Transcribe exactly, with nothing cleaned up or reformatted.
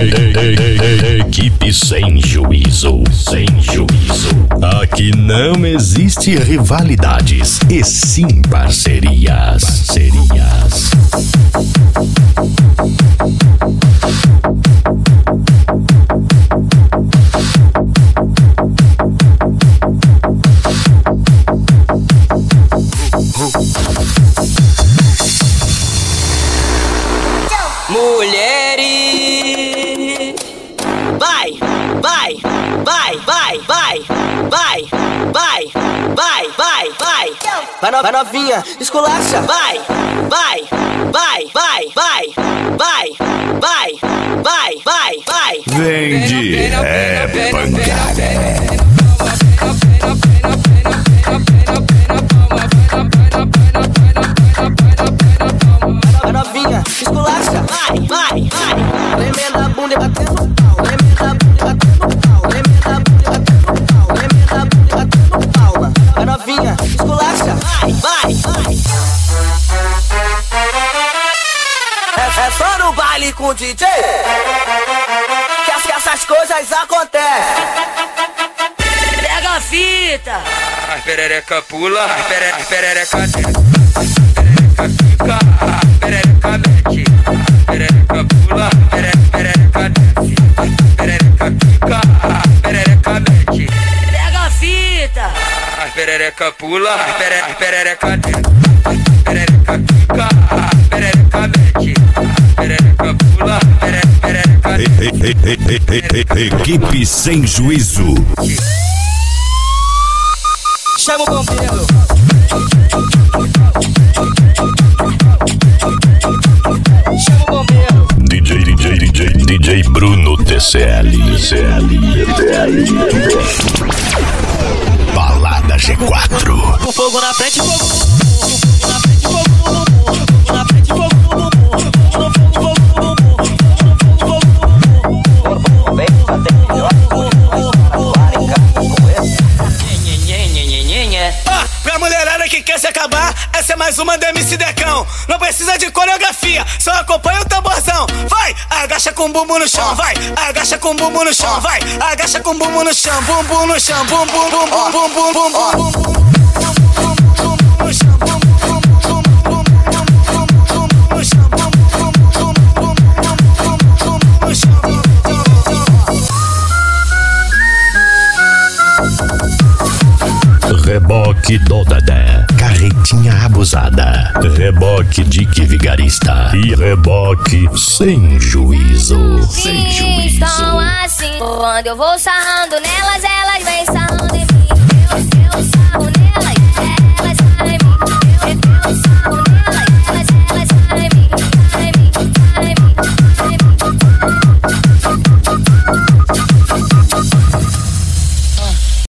Equipe sem juízo, sem juízo. Aqui não existe rivalidades, e sim parcerias, parcerias. Mulheres, vai, vai, vai, vai, vai, vai, vai, vai, vai, vai. Vai, no, vai novinha, esculacha, vai, vai, vai, vai, vai, vai, vai, vai, vai, vai. Vende é pancada. Vai novinha, esculacha, vai, vai, vai. Tremenda bunda e batendo pau, tremenda bunda e batendo pau, tremenda bunda e batendo pau, tremenda bunda e batendo palma. Vai novinha, esculacha, vai, vai, vai. É, é só no baile com o D J que, as, que essas coisas acontecem. Pega a fita. A perereca pula, a pere, a perereca desce. Perereca mete, perereca pula, pere, perereca desce, perereca fica, perereca mete. Pega a fita. A perereca pula, a pere, a perereca desce, perereca fica, perereca mete, perereca pula, pere, perereca desce. Equipe sem juízo. Chama o bombeiro. Chama o bombeiro. D J, D J, D J, D J Bruno T C L. T C L, T C L. Balada G quatro. O fogo na frente, fogo na frente, fogo na frente, fogo Ah, pra mulherada que quer se acabar, essa é mais uma do M C Decão. Não precisa de coreografia, só acompanha o tamborzão. Vai, agacha com o bumbum no chão, vai, agacha com o bumbum no chão, vai, agacha com o bumbum no chão, bumbum no chão, bumbum, bumbum, bumbum, bumbum, bumbum. Reboque do Dedé, carretinha abusada, reboque Dick Vigarista e reboque sem juízo, sem juízo. Estão assim, quando eu vou sarrando nelas, elas vêm sarrando.